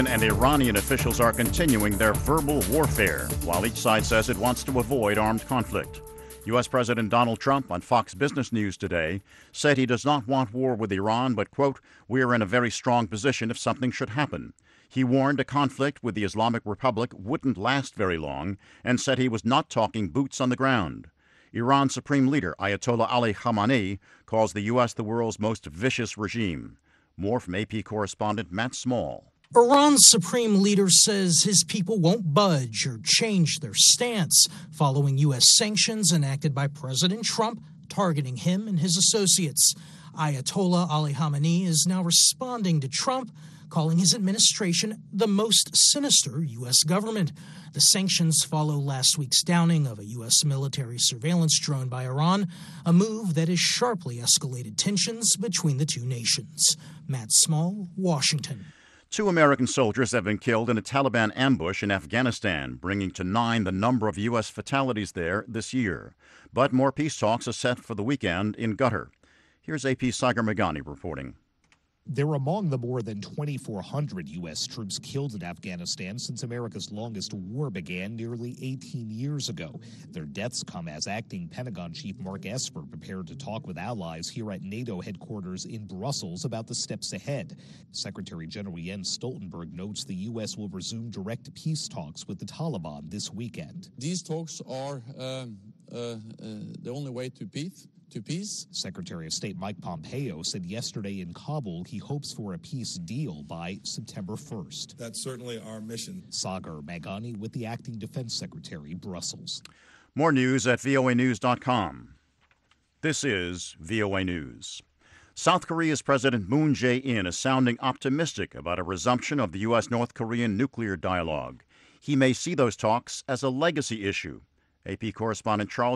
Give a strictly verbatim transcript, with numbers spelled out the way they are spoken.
And Iranian officials are continuing their verbal warfare, while each side says it wants to avoid armed conflict. U S. President Donald Trump on Fox Business News today said he does not want war with Iran, but, quote, "We are in a very strong position if something should happen." He warned a conflict with the Islamic Republic wouldn't last very long and said he was not talking boots on the ground. Iran's supreme leader, Ayatollah Ali Khamenei, calls the U S the world's most vicious regime. More from A P correspondent Matt Small. Iran's supreme leader says his people won't budge or change their stance following U S sanctions enacted by President Trump targeting him and his associates. Ayatollah Ali Khamenei is now responding to Trump, calling his administration the most sinister U S government. The sanctions follow last week's downing of a U S military surveillance drone by Iran, a move that has sharply escalated tensions between the two nations. Matt Small, Washington. Two American soldiers have been killed in a Taliban ambush in Afghanistan, bringing to nine the number of U S fatalities there this year. But more peace talks are set for the weekend in Qatar. Here's A P's Sagar Meghani reporting. They're among the more than twenty-four hundred U S troops killed in Afghanistan since America's longest war began nearly eighteen years ago. Their deaths come as acting Pentagon Chief Mark Esper prepared to talk with allies here at NATO headquarters in Brussels about the steps ahead. Secretary General Jens Stoltenberg notes the U S will resume direct peace talks with the Taliban this weekend. These talks are um, uh, uh, the only way to peace. To peace. Secretary of State Mike Pompeo said yesterday in Kabul he hopes for a peace deal by September first. That's certainly our mission. Sagar Meghani with the Acting Defense Secretary, Brussels. More news at V O A news dot com. This is V O A News. South Korea's President Moon Jae-in is sounding optimistic about a resumption of the U S North Korean nuclear dialogue. He may see those talks as a legacy issue. A P correspondent Charles